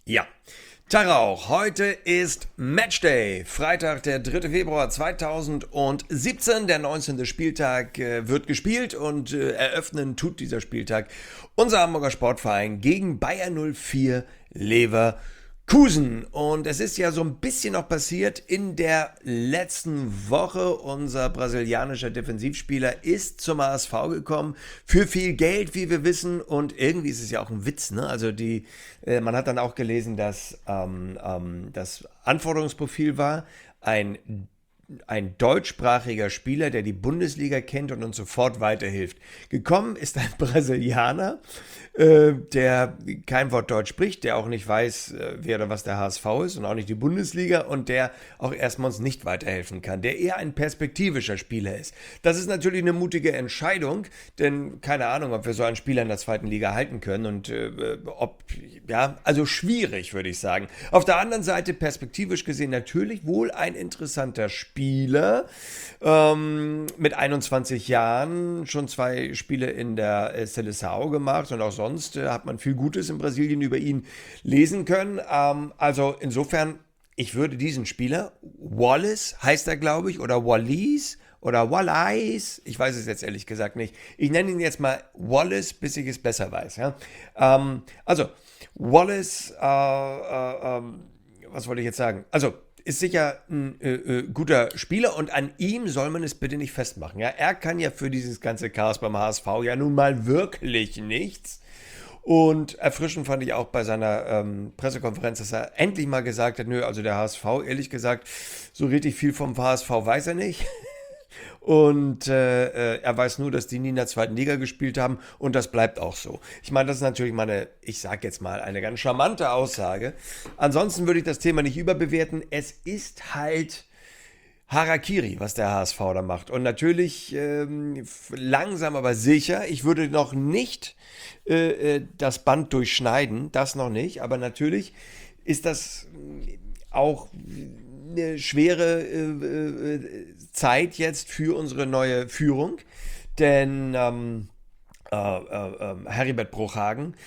Ja, Tag auch. Heute ist Matchday. Freitag, der 3. Februar 2017. Der 19. Spieltag wird gespielt und eröffnen tut dieser Spieltag unser Hamburger Sportverein gegen Bayer 04 Leverkusen. Und es ist ja so ein bisschen noch passiert in der letzten Woche. Unser brasilianischer Defensivspieler ist zum HSV gekommen für viel Geld, wie wir wissen. Und irgendwie ist es ja auch ein Witz, ne? Also man hat dann auch gelesen, dass das Anforderungsprofil war, ein deutschsprachiger Spieler, der die Bundesliga kennt und uns sofort weiterhilft. Gekommen ist ein Brasilianer, der kein Wort Deutsch spricht, der auch nicht weiß, wer oder was der HSV ist und auch nicht die Bundesliga und der auch erstmal uns nicht weiterhelfen kann, der eher ein perspektivischer Spieler ist. Das ist natürlich eine mutige Entscheidung, denn keine Ahnung, ob wir so einen Spieler in der zweiten Liga halten können und also schwierig, würde ich sagen. Auf der anderen Seite, perspektivisch gesehen, natürlich wohl ein interessanter Spieler, mit 21 Jahren schon 2 Spiele in der Seleção gemacht und auch sonst hat man viel Gutes in Brasilien über ihn lesen können. Also insofern, ich würde diesen Spieler, Wallace heißt er, glaube ich, oder Wallis oder Wallace, ich weiß es jetzt ehrlich gesagt nicht. Ich nenne ihn jetzt mal Wallace, bis ich es besser weiß. Ja? Also, Wallace, was wollte ich jetzt sagen? Also, ist sicher ein guter Spieler und an ihm soll man es bitte nicht festmachen. Ja? Er kann ja für dieses ganze Chaos beim HSV ja nun mal wirklich nichts. Und erfrischend fand ich auch bei seiner Pressekonferenz, dass er endlich mal gesagt hat, nö, also der HSV, ehrlich gesagt, so richtig viel vom HSV weiß er nicht. Und er weiß nur, dass die nie in der zweiten Liga gespielt haben und das bleibt auch so. Ich meine, das ist natürlich mal ich sag jetzt mal, eine ganz charmante Aussage. Ansonsten würde ich das Thema nicht überbewerten. Es ist halt Harakiri, was der HSV da macht. Und natürlich langsam, aber sicher. Ich würde noch nicht das Band durchschneiden, das noch nicht. Aber natürlich ist das auch eine schwere Zeit jetzt für unsere neue Führung. Denn Heribert Bruchhagen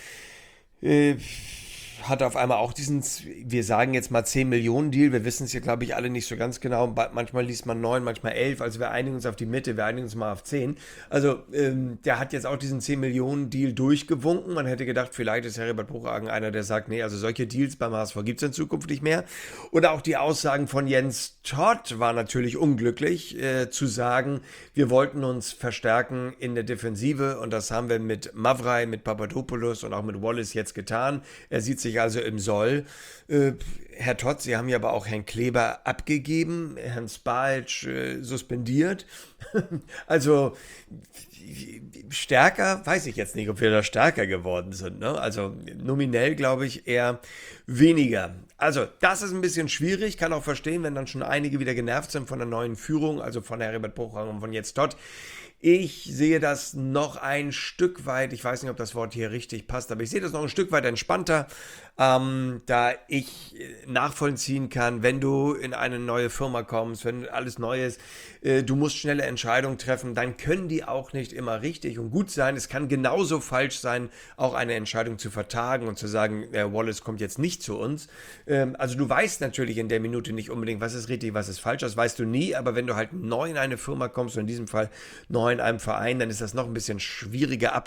hat auf einmal auch diesen, wir sagen jetzt mal 10 Millionen Deal, wir wissen es ja glaube ich alle nicht so ganz genau, manchmal liest man 9, manchmal 11, also wir einigen uns auf die Mitte, wir einigen uns mal auf 10. Also der hat jetzt auch diesen 10 Millionen Deal durchgewunken, man hätte gedacht, vielleicht ist Heribert Bruchhagen einer, der sagt, nee, also solche Deals beim HSV gibt es in Zukunft nicht mehr. Oder auch die Aussagen von Jens Todt war natürlich unglücklich, zu sagen, wir wollten uns verstärken in der Defensive und das haben wir mit Mavrei, mit Papadopoulos und auch mit Wallace jetzt getan. Er sieht sich also im Soll. Herr Todt, Sie haben ja aber auch Herrn Kleber abgegeben, Herrn Spalc suspendiert. Also stärker, weiß ich jetzt nicht, ob wir da stärker geworden sind. Ne? Also nominell glaube ich eher weniger. Also das ist ein bisschen schwierig, kann auch verstehen, wenn dann schon einige wieder genervt sind von der neuen Führung, also von Heribert Bruchhagen und von jetzt Todt. Ich sehe das noch ein Stück weit, ich weiß nicht, ob das Wort hier richtig passt, aber ich sehe das noch ein Stück weit entspannter, da ich nachvollziehen kann, wenn du in eine neue Firma kommst, wenn alles neu ist, du musst schnelle Entscheidungen treffen, dann können die auch nicht immer richtig und gut sein. Es kann genauso falsch sein, auch eine Entscheidung zu vertagen und zu sagen, Wallace kommt jetzt nicht zu uns. Also du weißt natürlich in der Minute nicht unbedingt, was ist richtig, was ist falsch, das weißt du nie, aber wenn du halt neu in eine Firma kommst, und in diesem Fall neu in einem Verein, dann ist das noch ein bisschen schwieriger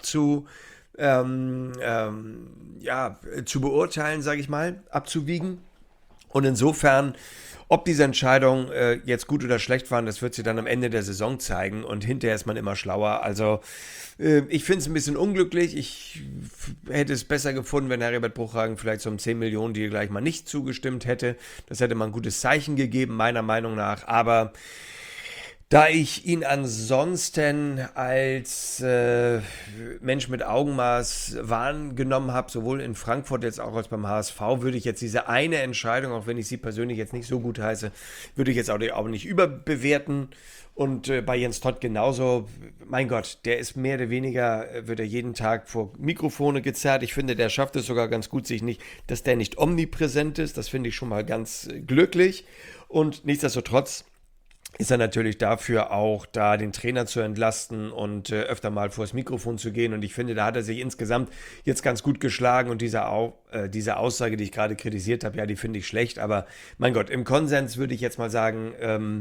zu beurteilen, sage ich mal, abzuwiegen. Und insofern, ob diese Entscheidungen jetzt gut oder schlecht waren, das wird sich dann am Ende der Saison zeigen und hinterher ist man immer schlauer. Also ich finde es ein bisschen unglücklich. Ich hätte es besser gefunden, wenn Heribert Bruchhagen vielleicht so einem 10 Millionen Deal gleich mal nicht zugestimmt hätte. Das hätte mal ein gutes Zeichen gegeben, meiner Meinung nach. Aber da ich ihn ansonsten als Mensch mit Augenmaß wahrgenommen habe, sowohl in Frankfurt jetzt auch als beim HSV, würde ich jetzt diese eine Entscheidung, auch wenn ich sie persönlich jetzt nicht so gut heiße, würde ich jetzt auch nicht überbewerten. Und bei Jens Todt genauso, mein Gott, der ist mehr oder weniger, wird er jeden Tag vor Mikrofone gezerrt. Ich finde, der schafft es sogar ganz gut, dass der nicht omnipräsent ist. Das finde ich schon mal ganz glücklich. Und nichtsdestotrotz ist er natürlich dafür auch da, den Trainer zu entlasten und öfter mal vors Mikrofon zu gehen. Und ich finde, da hat er sich insgesamt jetzt ganz gut geschlagen. Und diese Aussage, die ich gerade kritisiert habe, ja, die finde ich schlecht. Aber mein Gott, im Konsens würde ich jetzt mal sagen,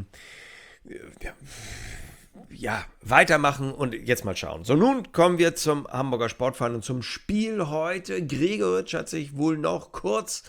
ja, weitermachen und jetzt mal schauen. So, nun kommen wir zum Hamburger Sportverein und zum Spiel heute. Gregoritsch hat sich wohl noch kurz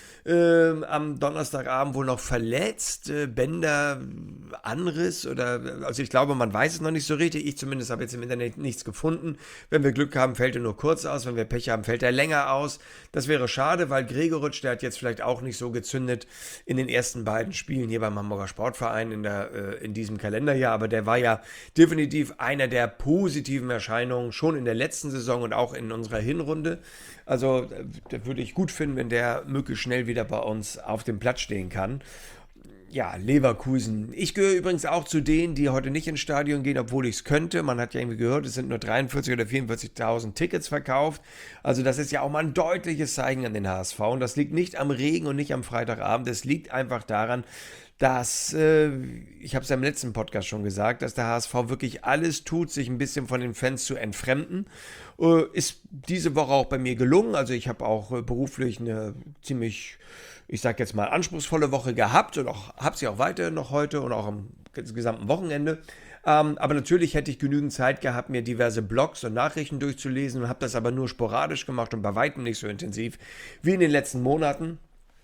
am Donnerstagabend wohl noch verletzt, Bänderanriss oder, also ich glaube, man weiß es noch nicht so richtig. Ich zumindest habe jetzt im Internet nichts gefunden. Wenn wir Glück haben, fällt er nur kurz aus. Wenn wir Pech haben, fällt er länger aus. Das wäre schade, weil Gregoritsch, der hat jetzt vielleicht auch nicht so gezündet in den ersten beiden Spielen hier beim Hamburger Sportverein in diesem Kalenderjahr. Aber der war ja definitiv einer der positiven Erscheinungen schon in der letzten Saison und auch in unserer Hinrunde. Also, da würde ich gut finden, wenn der möglichst schnell wieder bei uns auf dem Platz stehen kann. Ja, Leverkusen. Ich gehöre übrigens auch zu denen, die heute nicht ins Stadion gehen, obwohl ich es könnte. Man hat ja irgendwie gehört, es sind nur 43.000 oder 44.000 Tickets verkauft. Also das ist ja auch mal ein deutliches Zeichen an den HSV. Und das liegt nicht am Regen und nicht am Freitagabend. Es liegt einfach daran, dass, ich habe es ja im letzten Podcast schon gesagt, dass der HSV wirklich alles tut, sich ein bisschen von den Fans zu entfremden. Ist diese Woche auch bei mir gelungen. Also ich habe auch beruflich eine ziemlich, ich sage jetzt mal, anspruchsvolle Woche gehabt und auch habe sie auch weiter noch heute und auch am gesamten Wochenende. Aber natürlich hätte ich genügend Zeit gehabt, mir diverse Blogs und Nachrichten durchzulesen und habe das aber nur sporadisch gemacht und bei weitem nicht so intensiv wie in den letzten Monaten.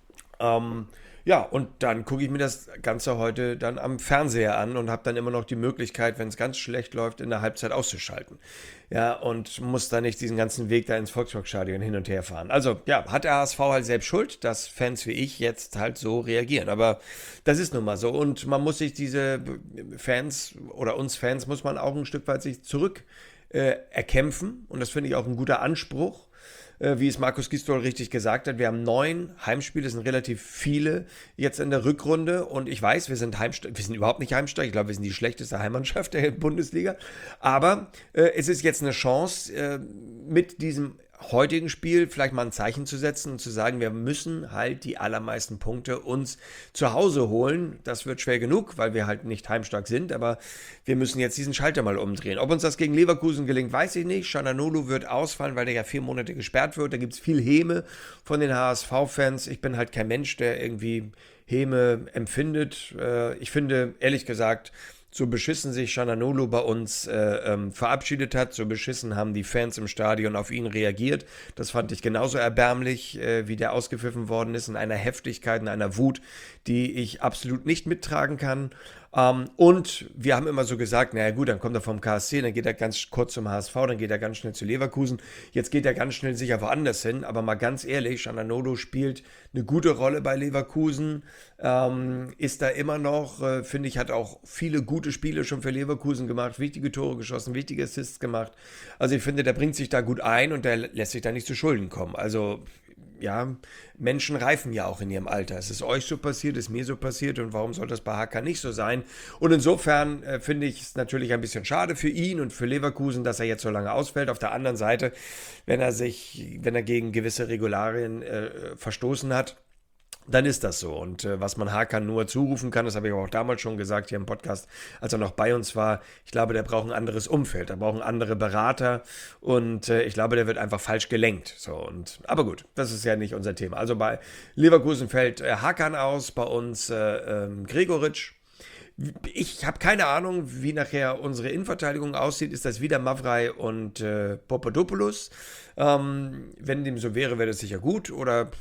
Ja, und dann gucke ich mir das Ganze heute dann am Fernseher an und habe dann immer noch die Möglichkeit, wenn es ganz schlecht läuft, in der Halbzeit auszuschalten. Ja, und muss dann nicht diesen ganzen Weg da ins Volksparkstadion hin und her fahren. Also, ja, hat der HSV halt selbst Schuld, dass Fans wie ich jetzt halt so reagieren. Aber das ist nun mal so. Und man muss sich diese Fans oder uns Fans muss man auch ein Stück weit sich zurück erkämpfen. Und das finde ich auch ein guter Anspruch, wie es Markus Gisdol richtig gesagt hat, wir haben 9 Heimspiele, das sind relativ viele jetzt in der Rückrunde und ich weiß, wir sind überhaupt nicht heimstark, ich glaube, wir sind die schlechteste Heimmannschaft der Bundesliga, aber es ist jetzt eine Chance, mit diesem heutigen Spiel vielleicht mal ein Zeichen zu setzen und zu sagen, wir müssen halt die allermeisten Punkte uns zu Hause holen. Das wird schwer genug, weil wir halt nicht heimstark sind, aber wir müssen jetzt diesen Schalter mal umdrehen. Ob uns das gegen Leverkusen gelingt, weiß ich nicht. Çalhanoğlu wird ausfallen, weil der ja 4 Monate gesperrt wird. Da gibt es viel Häme von den HSV-Fans. Ich bin halt kein Mensch, der irgendwie Häme empfindet. Ich finde, ehrlich gesagt, so beschissen sich Çalhanoğlu bei uns verabschiedet hat, so beschissen haben die Fans im Stadion auf ihn reagiert. Das fand ich genauso erbärmlich, wie der ausgepfiffen worden ist, in einer Heftigkeit, in einer Wut, die ich absolut nicht mittragen kann. Und wir haben immer so gesagt, naja gut, dann kommt er vom KSC, dann geht er ganz kurz zum HSV, dann geht er ganz schnell zu Leverkusen. Jetzt geht er ganz schnell sicher woanders hin, aber mal ganz ehrlich, Çalhanoğlu spielt eine gute Rolle bei Leverkusen, ist da immer noch, finde ich, hat auch viele gute Spiele schon für Leverkusen gemacht, wichtige Tore geschossen, wichtige Assists gemacht. Also ich finde, der bringt sich da gut ein und der lässt sich da nicht zu Schulden kommen. Also ja, Menschen reifen ja auch in ihrem Alter. Es ist euch so passiert, ist mir so passiert und warum soll das bei HK nicht so sein? Und insofern finde ich es natürlich ein bisschen schade für ihn und für Leverkusen, dass er jetzt so lange ausfällt. Auf der anderen Seite, wenn er gegen gewisse Regularien verstoßen hat, dann ist das so. Und was man Hakan nur zurufen kann, das habe ich auch damals schon gesagt hier im Podcast, als er noch bei uns war, ich glaube, der braucht ein anderes Umfeld, der braucht andere Berater und ich glaube, der wird einfach falsch gelenkt. So, aber gut, das ist ja nicht unser Thema. Also bei Leverkusen fällt Hakan aus, bei uns Gregoritsch. Ich habe keine Ahnung, wie nachher unsere Innenverteidigung aussieht. Ist das wieder Mavrei und Papadopoulos? Wenn dem so wäre, wäre das sicher gut. Oder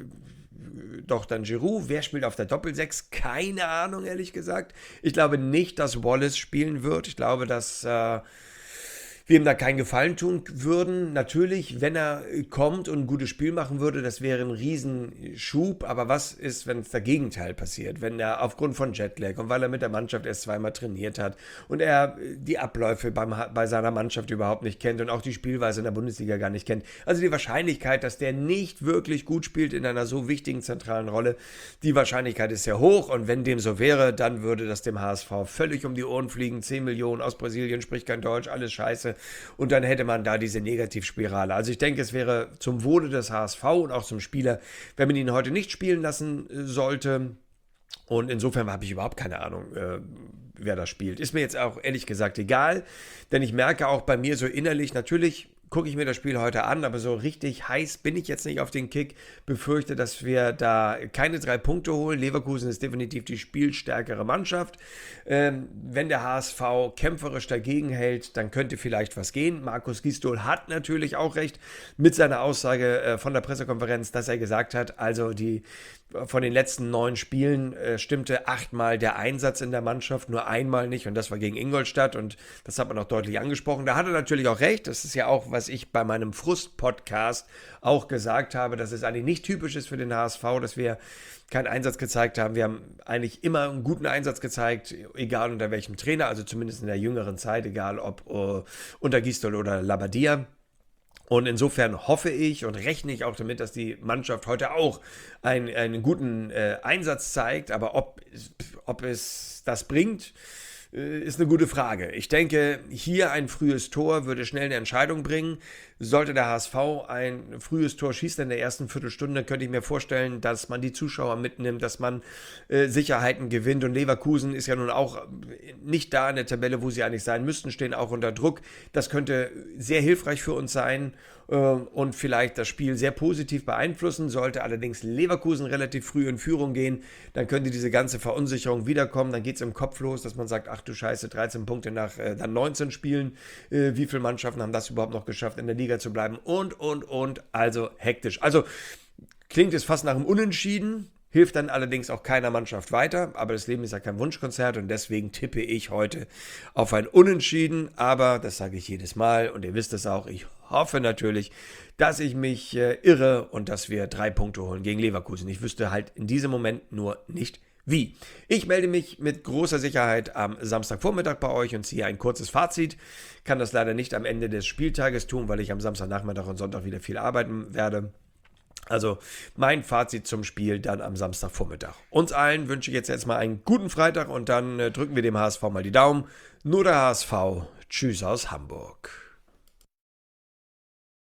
doch dann Giroud. Wer spielt auf der Doppelsechs? Keine Ahnung, ehrlich gesagt. Ich glaube nicht, dass Wallace spielen wird. Ich glaube, dass wir ihm da keinen Gefallen tun würden. Natürlich, wenn er kommt und ein gutes Spiel machen würde, das wäre ein Riesenschub. Aber was ist, wenn es das Gegenteil passiert? Wenn er aufgrund von Jetlag und weil er mit der Mannschaft erst zweimal trainiert hat und er die Abläufe bei seiner Mannschaft überhaupt nicht kennt und auch die Spielweise in der Bundesliga gar nicht kennt. Also die Wahrscheinlichkeit, dass der nicht wirklich gut spielt in einer so wichtigen zentralen Rolle, die Wahrscheinlichkeit ist sehr hoch. Und wenn dem so wäre, dann würde das dem HSV völlig um die Ohren fliegen. 10 Millionen aus Brasilien, spricht kein Deutsch, alles scheiße. Und dann hätte man da diese Negativspirale. Also ich denke, es wäre zum Wohle des HSV und auch zum Spieler, wenn man ihn heute nicht spielen lassen sollte. Und insofern habe ich überhaupt keine Ahnung, wer das spielt. Ist mir jetzt auch ehrlich gesagt egal, denn ich merke auch bei mir so innerlich, natürlich gucke ich mir das Spiel heute an, aber so richtig heiß bin ich jetzt nicht auf den Kick. Befürchte, dass wir da keine 3 Punkte holen. Leverkusen ist definitiv die spielstärkere Mannschaft. Wenn der HSV kämpferisch dagegen hält, dann könnte vielleicht was gehen. Markus Gisdol hat natürlich auch recht mit seiner Aussage von der Pressekonferenz, dass er gesagt hat, also von den letzten 9 Spielen stimmte 8-mal der Einsatz in der Mannschaft, nur einmal nicht und das war gegen Ingolstadt und das hat man auch deutlich angesprochen. Da hat er natürlich auch recht, das ist ja auch, was ich bei meinem Frust-Podcast auch gesagt habe, dass es eigentlich nicht typisch ist für den HSV, dass wir keinen Einsatz gezeigt haben. Wir haben eigentlich immer einen guten Einsatz gezeigt, egal unter welchem Trainer, also zumindest in der jüngeren Zeit, egal ob unter Gisdol oder Labbadia. Und insofern hoffe ich und rechne ich auch damit, dass die Mannschaft heute auch einen guten Einsatz zeigt. Aber ob es das bringt, ist eine gute Frage. Ich denke, hier ein frühes Tor würde schnell eine Entscheidung bringen. Sollte der HSV ein frühes Tor schießen in der ersten Viertelstunde, könnte ich mir vorstellen, dass man die Zuschauer mitnimmt, dass man Sicherheiten gewinnt. Und Leverkusen ist ja nun auch nicht da in der Tabelle, wo sie eigentlich sein müssten, stehen auch unter Druck. Das könnte sehr hilfreich für uns sein und vielleicht das Spiel sehr positiv beeinflussen. Sollte allerdings Leverkusen relativ früh in Führung gehen, dann könnte diese ganze Verunsicherung wiederkommen. Dann geht es im Kopf los, dass man sagt, ach du Scheiße, 13 Punkte nach dann 19 Spielen. Wie viele Mannschaften haben das überhaupt noch geschafft, in der Liga zu bleiben? Und. Also hektisch. Also klingt es fast nach einem Unentschieden. Hilft dann allerdings auch keiner Mannschaft weiter, aber das Leben ist ja kein Wunschkonzert und deswegen tippe ich heute auf ein Unentschieden, aber das sage ich jedes Mal und ihr wisst es auch, ich hoffe natürlich, dass ich mich irre und dass wir 3 Punkte holen gegen Leverkusen. Ich wüsste halt in diesem Moment nur nicht wie. Ich melde mich mit großer Sicherheit am Samstagvormittag bei euch und ziehe ein kurzes Fazit. Kann das leider nicht am Ende des Spieltages tun, weil ich am Samstagnachmittag und Sonntag wieder viel arbeiten werde. Also mein Fazit zum Spiel dann am Samstagvormittag. Uns allen wünsche ich jetzt erstmal einen guten Freitag und dann drücken wir dem HSV mal die Daumen. Nur der HSV. Tschüss aus Hamburg.